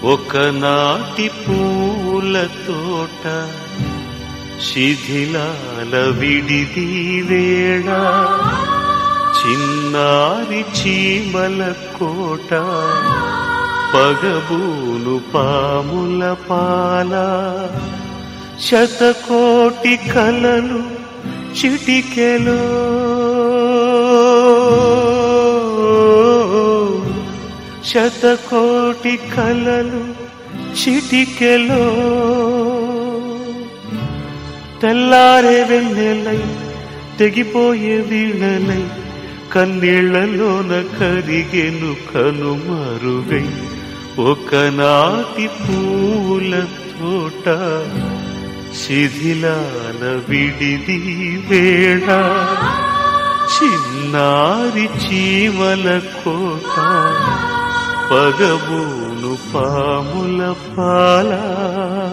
ఒకనాటి పూల తోట శిథిలాల విడిది వేళ, చిన్నారి చీమల కోట పగబూను పాముల పాల, శతకోటి కలలు చిటికెలో, శతకోటి కలలు చిటికెలో, తెల్లారే వెన్నెలై తెగిపోయే వీణలై కన్నీళ్లలోన కరిగెను కనుమరుగై, ఒకనాటి పూల తోట శిథిలాల విడిది వేళ, చిన్నారి చీమల కోట పగబూను పాముల పాల.